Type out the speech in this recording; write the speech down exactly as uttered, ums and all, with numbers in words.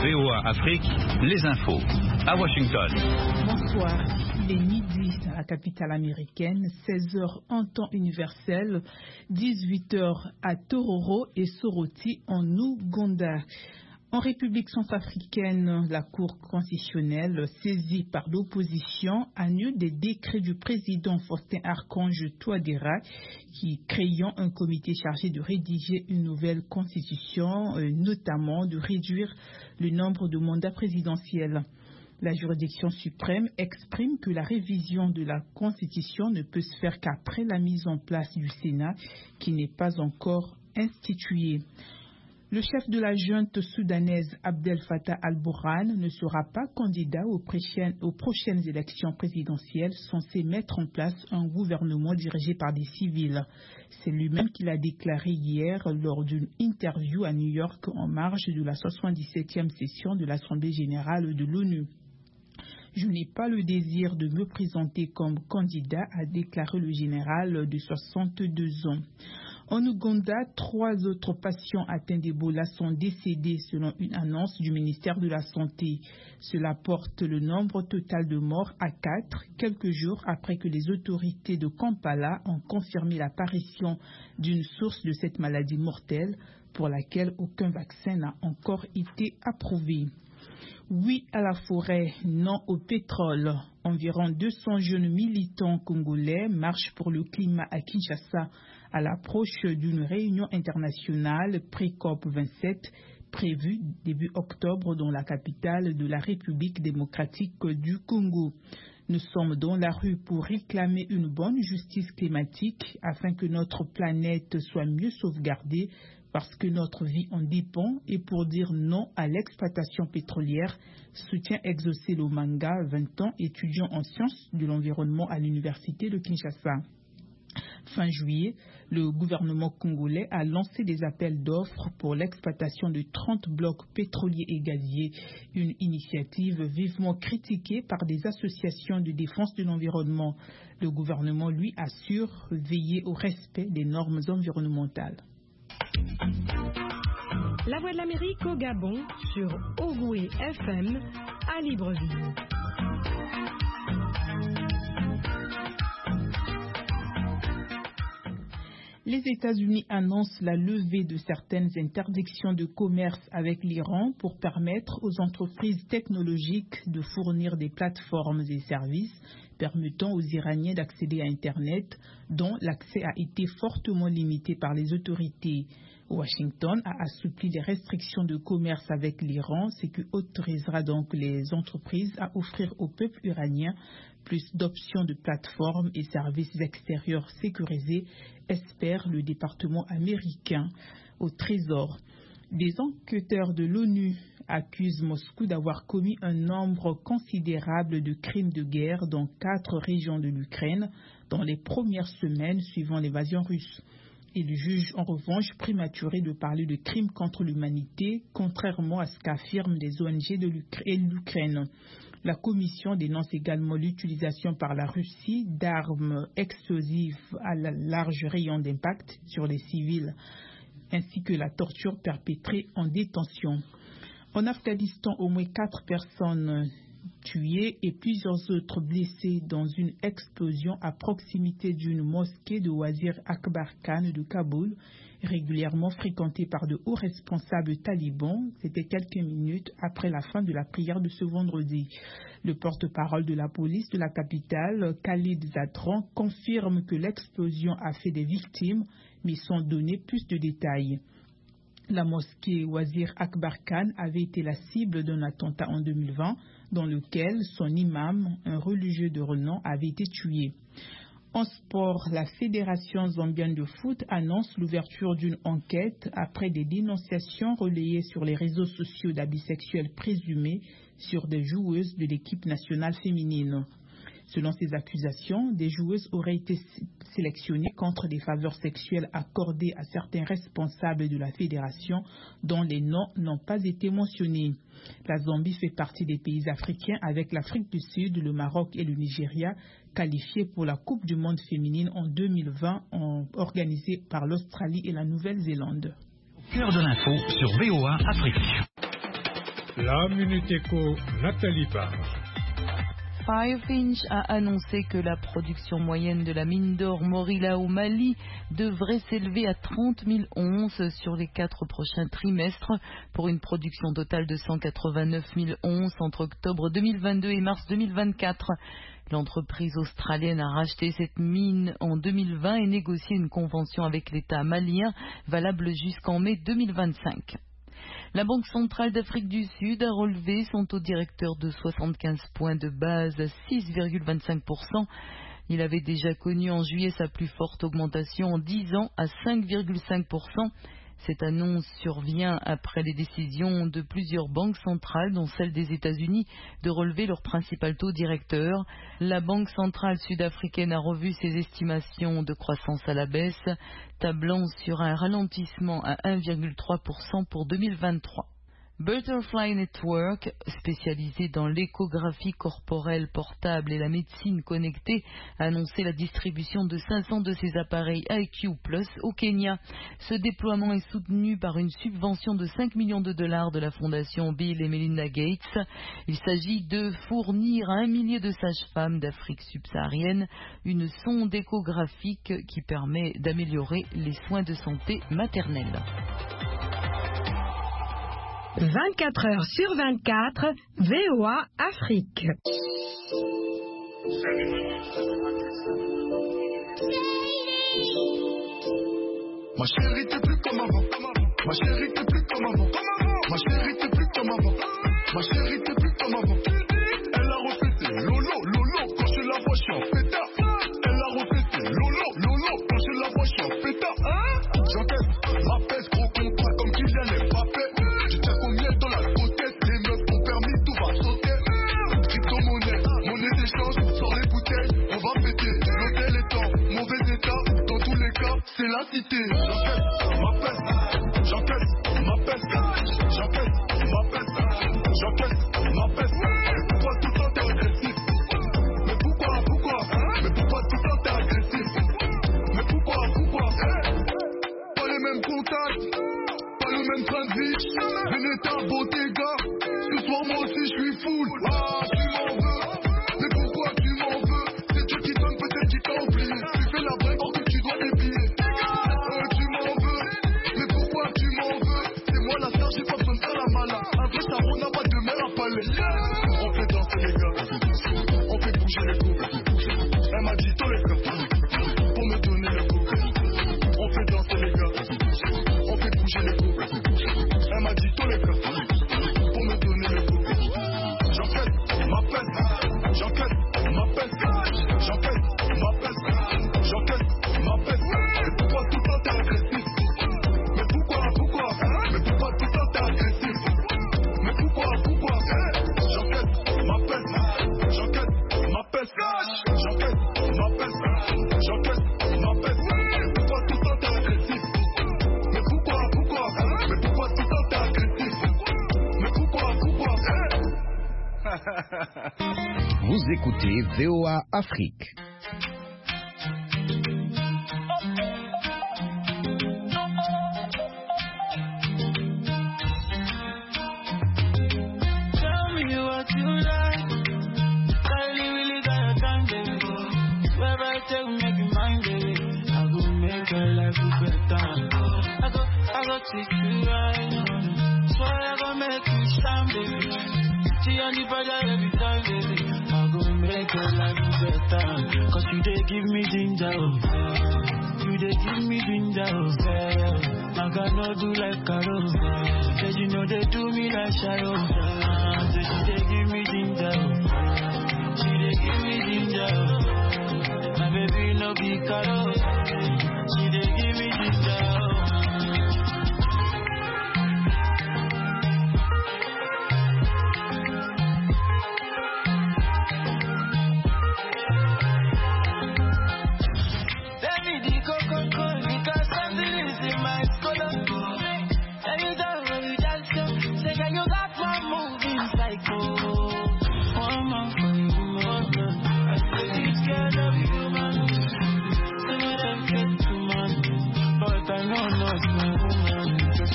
V O A Afrique, les infos. À Washington. Bonsoir. Il est midi à la capitale américaine, seize heures en temps universel, dix-huit heures à Tororo et Soroti en Ouganda. En République centrafricaine, la Cour constitutionnelle, saisie par l'opposition, annule des décrets du président Faustin Archange Touadéra qui créant un comité chargé de rédiger une nouvelle constitution, euh, notamment de réduire le nombre de mandats présidentiels. La juridiction suprême exprime que la révision de la Constitution ne peut se faire qu'après la mise en place du Sénat, qui n'est pas encore institué. Le chef de la junte soudanaise Abdel Fattah al-Burhan ne sera pas candidat aux prochaines, aux prochaines élections présidentielles censées mettre en place un gouvernement dirigé par des civils. C'est lui-même qui l'a déclaré hier lors d'une interview à New York en marge de la soixante-dix-septième session de l'Assemblée générale de l'ONU. Je n'ai pas le désir de me présenter comme candidat, a déclaré le général de soixante-deux ans. En Ouganda, trois autres patients atteints d'Ebola sont décédés selon une annonce du ministère de la Santé. Cela porte le nombre total de morts à quatre, quelques jours après que les autorités de Kampala ont confirmé l'apparition d'une source de cette maladie mortelle pour laquelle aucun vaccin n'a encore été approuvé. Oui à la forêt, non au pétrole. Environ deux cents jeunes militants congolais marchent pour le climat à Kinshasa à l'approche d'une réunion internationale pré-COP vingt-sept prévue début octobre dans la capitale de la République démocratique du Congo. Nous sommes dans la rue pour réclamer une bonne justice climatique afin que notre planète soit mieux sauvegardée parce que notre vie en dépend et pour dire non à l'exploitation pétrolière, soutient Exaucé Lomanga, vingt ans, étudiant en sciences de l'environnement à l'université de Kinshasa. Fin juillet, le gouvernement congolais a lancé des appels d'offres pour l'exploitation de trente blocs pétroliers et gaziers, une initiative vivement critiquée par des associations de défense de l'environnement. Le gouvernement, lui, assure veiller au respect des normes environnementales. La Voix de l'Amérique au Gabon sur Ogoué F M à Libreville. Les États-Unis annoncent la levée de certaines interdictions de commerce avec l'Iran pour permettre aux entreprises technologiques de fournir des plateformes et services permettant aux Iraniens d'accéder à Internet, dont l'accès a été fortement limité par les autorités. Washington a assoupli les restrictions de commerce avec l'Iran, ce qui autorisera donc les entreprises à offrir au peuple iranien plus d'options de plateformes et services extérieurs sécurisés, espère le département américain au Trésor. Des enquêteurs de l'ONU accusent Moscou d'avoir commis un nombre considérable de crimes de guerre dans quatre régions de l'Ukraine dans les premières semaines suivant l'invasion russe. Il juge en revanche prématuré de parler de crimes contre l'humanité, contrairement à ce qu'affirment les O N G de l'Ukraine. La Commission dénonce également l'utilisation par la Russie d'armes explosives à large rayon d'impact sur les civils, ainsi que la torture perpétrée en détention. En Afghanistan, au moins quatre personnes tuées et plusieurs autres blessées dans une explosion à proximité d'une mosquée de Wazir Akbar Khan de Kaboul, régulièrement fréquentée par de hauts responsables talibans. C'était quelques minutes après la fin de la prière de ce vendredi. Le porte-parole de la police de la capitale, Khalid Zadran, confirme que l'explosion a fait des victimes, mais sans donner plus de détails. La mosquée Wazir Akbar Khan avait été la cible d'un attentat en deux mille vingt, dans lequel son imam, un religieux de renom, avait été tué. En sport, la Fédération zambienne de foot annonce l'ouverture d'une enquête après des dénonciations relayées sur les réseaux sociaux d'abus sexuels présumés sur des joueuses de l'équipe nationale féminine. Selon ces accusations, des joueuses auraient été sélectionnées contre des faveurs sexuelles accordées à certains responsables de la fédération dont les noms n'ont pas été mentionnés. La Zambie fait partie des pays africains avec l'Afrique du Sud, le Maroc et le Nigeria qualifiés pour la Coupe du monde féminine en deux mille vingt en, organisée par l'Australie et la Nouvelle-Zélande. Cœur de l'info sur V O A Afrique. La Minute Éco, Nathalie Barre. Firefinch a annoncé que la production moyenne de la mine d'or Morila au Mali devrait s'élever à trente mille onces sur les quatre prochains trimestres pour une production totale de cent quatre-vingt-neuf mille onces entre octobre deux mille vingt-deux et mars deux mille vingt-quatre. L'entreprise australienne a racheté cette mine en deux mille vingt et négocié une convention avec l'État malien valable jusqu'en mai deux mille vingt-cinq. La Banque centrale d'Afrique du Sud a relevé son taux directeur de soixante-quinze points de base à six virgule vingt-cinq pour cent. Il avait déjà connu en juillet sa plus forte augmentation en dix ans à cinq virgule cinq pour cent. Cette annonce survient après les décisions de plusieurs banques centrales, dont celle des États-Unis, de relever leur principal taux directeur. La Banque centrale sud-africaine a revu ses estimations de croissance à la baisse, tablant sur un ralentissement à un virgule trois pour cent pour deux mille vingt-trois. Butterfly Network, spécialisé dans l'échographie corporelle portable et la médecine connectée, a annoncé la distribution de cinq cents de ses appareils I Q Plus au Kenya. Ce déploiement est soutenu par une subvention de cinq millions de dollars de la fondation Bill et Melinda Gates. Il s'agit de fournir à un millier de sages-femmes d'Afrique subsaharienne une sonde échographique qui permet d'améliorer les soins de santé maternelle. vingt-quatre heures sur vingt-quatre, V O A Afrique. Ma chérie, t'es plus comme avant. Ma chérie, t'es plus comme avant. Ma chérie, t'es plus comme avant. Ma chérie, t'es plus comme avant. Elle a refait ses lolo, lolo. Quand je la vois, je suis en pétard. Elle a refait ses lolo, lolo. Quand je la vois, je suis en pétard. J'encaisse ma peste, gros contrat comme Kylian Mbappé. Je tiens combien dans la côtette. Les meufs ont permis, tout va sauter. Crypto-monnaie, monnaie d'échange. Sors les bouteilles, on va péter. L'hôtel est en mauvais état. Dans tous les cas, c'est la cité. J'encaisse ma peste. J'encaisse ma peste. J'encaisse ma peste. J'encaisse ma peste. Mais pourquoi tout le temps t'es agressif? Mais pourquoi, pourquoi? Mais pourquoi tout le temps t'es agressif? Mais pourquoi, pourquoi? Pas les mêmes contacts, pas le même train de vie. Vénéta, Bottega. Ce soir moi aussi je suis full. Ah, tu m'en veux. Mais pourquoi tu m'en veux? C'est Dieu qui donne, peut-être qui t'a oublié. Tu fais la vraie or que tu dois des billets. Euh, tu m'en veux. Mais pourquoi tu m'en veux? C'est moi la star, j'ai pas besoin de faire la mala. Un vrai tarot n'a pas de mère à palais. On fait danser les gars. On fait bouger les coups. Elle m'a dit tous les gars. Pour me donner le coup. On fait danser les gars. On fait bouger les coups. Elle m'a dit tous les gars. Pour me donner le coup. J'enquête ma peste. J'enquête ma peste. J'enquête ma peste. J'enquête ma peste. Mais pourquoi tout le temps t'es agressif? Mais pourquoi, pourquoi? Mais pourquoi tout le temps t'es agressif? Mais pourquoi, pourquoi? J'enquête ma peste. J'enquête ma peste. J'enquête ma peste. J'enquête ma peste. Mais pourquoi tout le temps t'es agressif? Mais pourquoi, pourquoi? Mais pourquoi tout le temps t'es agressif? Mais pourquoi, pourquoi? Vous écoutez V O A Afrique. Tell me what you like. Kylie really got a time, baby. Where I take make you mine, baby. I go make your life better. I go, I go treat you right. Swear I go make you shine, baby. See on the fire every time, baby. I go make your life better. Cause you they give me ginger, oh. You they give me ginger, oh. I cannot do like Carol. Say you know they do me like Sharon. Say she they give me ginger, oh. She they give me ginger, oh. My baby no be Carol.